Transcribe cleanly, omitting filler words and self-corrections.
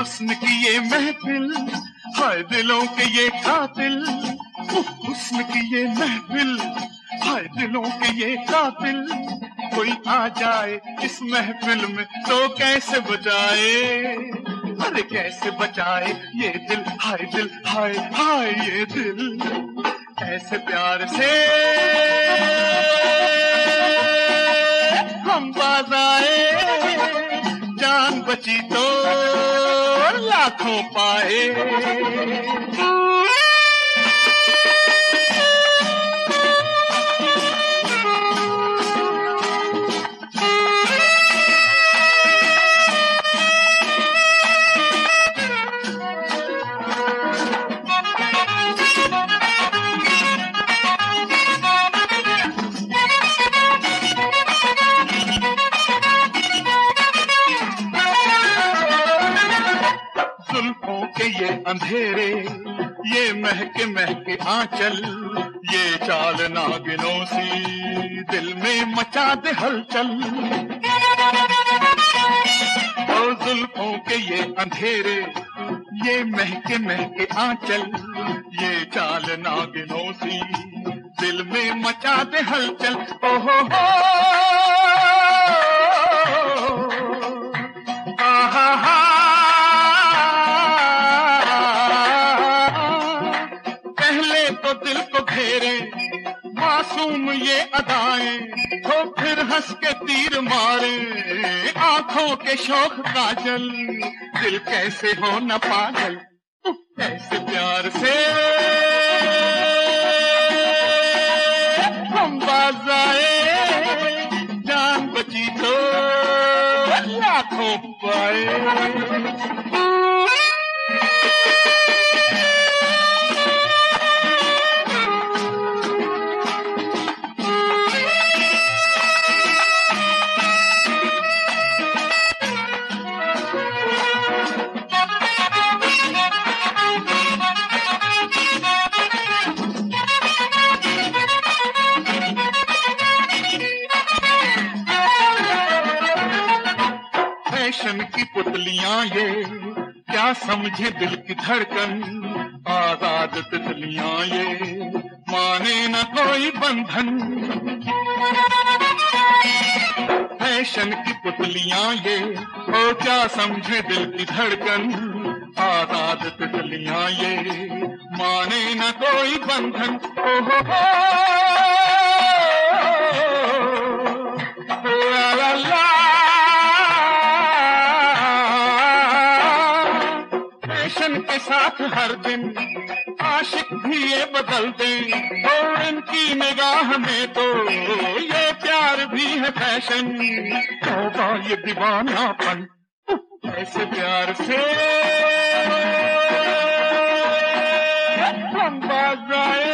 हुस्न की ये महफिल, हाय दिलों के ये कातिल। हुस्न की ये महफिल, हाय दिलों के ये कातिल। कोई आ जाए इस महफिल में तो कैसे बचाए, अरे कैसे बचाए ये दिल, हाय दिल, हाय हाय ये दिल। ऐसे प्यार से हम बाज आए, जान बची तो लाखों पाए। जुल्फों के ये अंधेरे, ये महके महके आंचल, ये चाल नागिनों सी दिल में मचा दे हलचल। ओ जुल्फों के ये अंधेरे, ये महके महके आंचल, ये चाल नागिनों सी दिल में मचा दे हलचल। ओहो हो आहा हा, पहले तो दिल को घेरे मासूम ये अदाएं, तो फिर हंस के तीर मारे आंखों के शौक काजल। दिल कैसे हो न पागल, कैसे प्यार से हम बाज आए, जान बची तो लाखों पाए। फैशन की पुतलियां ये क्या समझे दिल की धड़कन, आजाद तितलियां ये माने न कोई बंधन। फैशन की पुतलियां ये ओ क्या समझे दिल की धड़कन, आजाद तितलियां ये माने न कोई बंधन। ओहो हो ला ला ला, फैशन के साथ हर दिन आशिक भी ये बदल दे, और इनकी निगाह में तो ये प्यार भी है फैशन। तौबा ये दीवानापन, ऐसे प्यार से हम बाज आए।